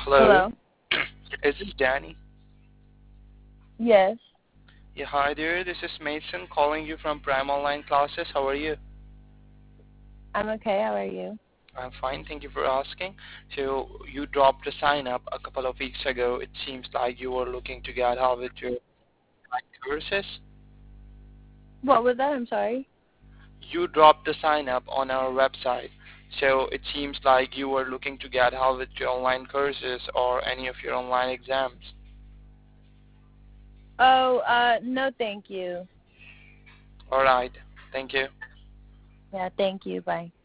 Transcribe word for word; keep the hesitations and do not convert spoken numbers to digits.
Hello. Hello? Is this Danny? Yes. Yeah, hi there. This is Mason calling you from Prime Online Classes. How are you? I'm okay. How are you? I'm fine. Thank you for asking. So you dropped a sign up a couple of weeks ago. It seems like you were looking to get help with your online courses. What was that? I'm sorry. You dropped a sign up on our website. So it seems like you were looking to get help with your online courses or any of your online exams. Oh, uh, no thank you. All right. Thank you. Yeah, thank you. Bye.